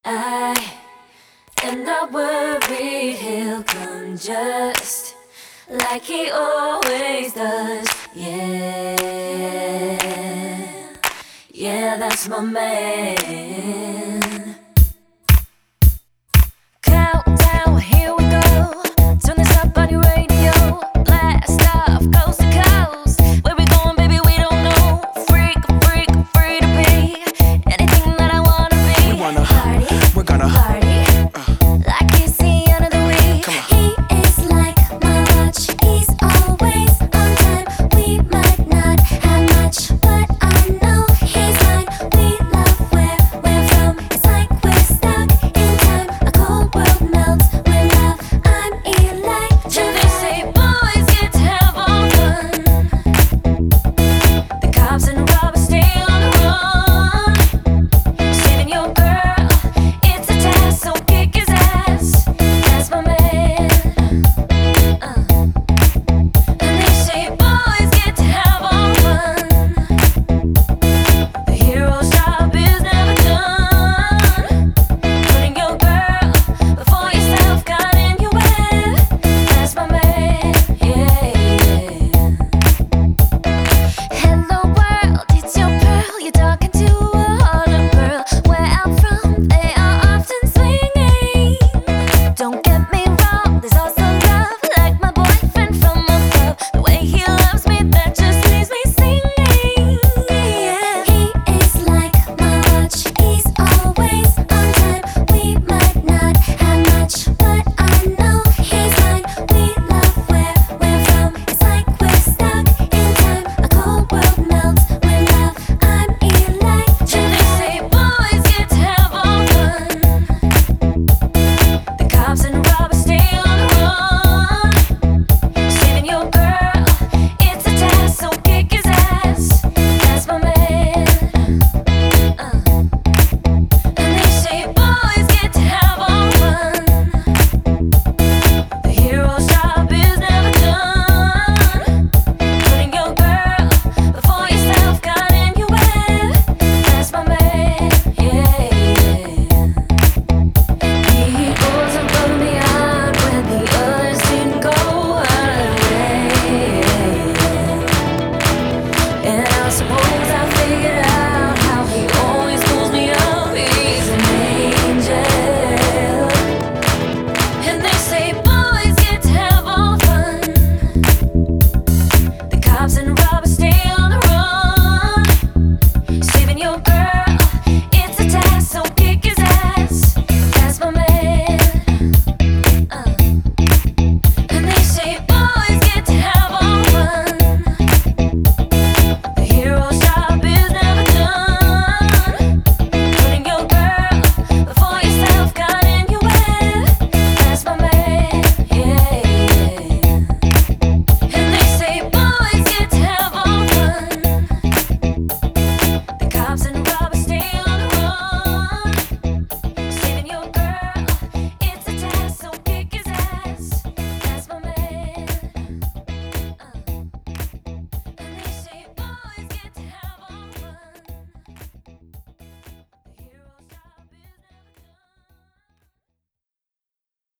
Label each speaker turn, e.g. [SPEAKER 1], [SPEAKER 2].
[SPEAKER 1] I am not worried, he'll come just like he always does. Yeah, yeah, that's my man. Countdown, here we go. Turn this up on your radio. Blast off coast to coast. Where we going, baby, we don't know. Freak, freak, free to be anything that I wanna be.
[SPEAKER 2] We're gonna party.